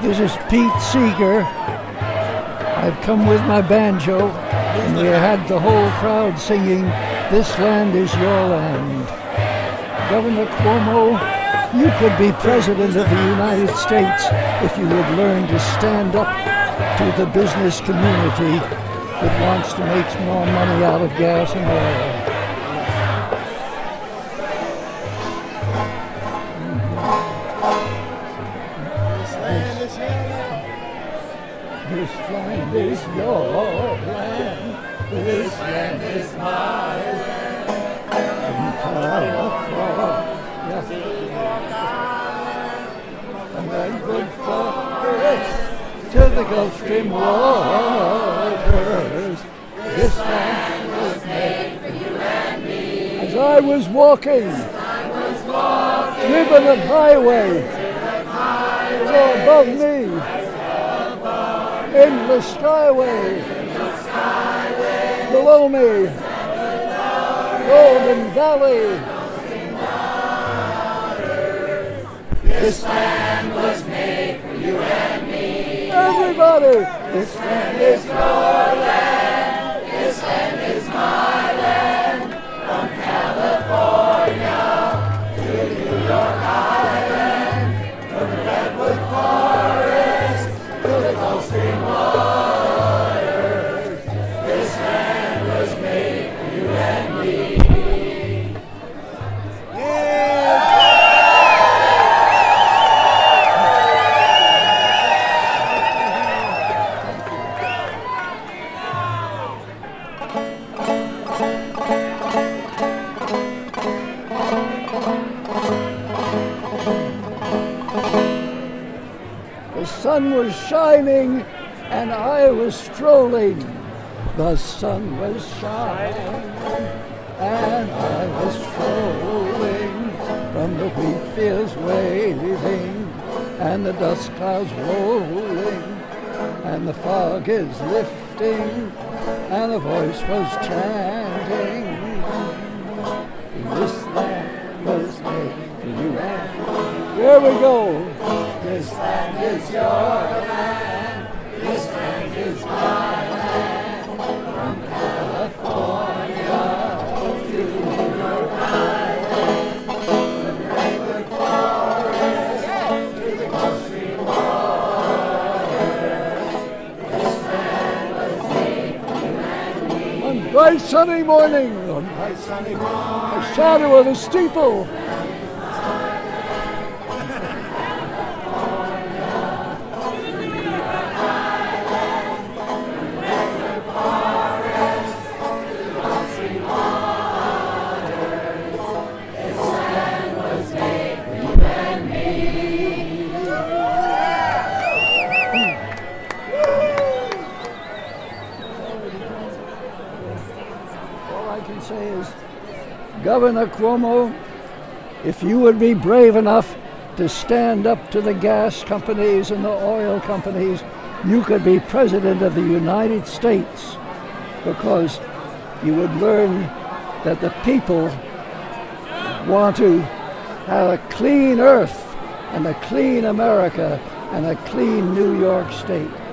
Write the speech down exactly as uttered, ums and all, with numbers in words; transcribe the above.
This is Pete Seeger. I've come with my banjo, and we had the whole crowd singing, "This land is your land." Governor Cuomo, you could be president of the United States if you would learn to stand up to the business community that wants to make more money out of gas and oil. This land is your land. This land is my land. From California and then good forest to the Gulf Stream waters. This land was made for you and me. As I was walking, ribbon of highway saw above me. Endless skyway, below me, Golden Valley. This land was made for you and me. Everybody, this land is your land. This land is my land. From California to New York Island, from the Redwood Forest to the Gulf Stream waters. This land was made for you and me. The sun was shining and I was strolling. The sun was shining and I was strolling. From the wheat fields waving and the dust clouds rolling and the fog is lifting and a voice was chanting. This land was made for you and me. Here we go. This land is your land. This land is my land. From California to New York Island, from the Redwood Forest to the Gulf Stream waters. This land was made for you and me. One bright sunny morning, one bright sunny morning, a shadow of a steeple. I can say is, Governor Cuomo, if you would be brave enough to stand up to the gas companies and the oil companies, you could be president of the United States, because you would learn that the people want to have a clean earth and a clean America and a clean New York State.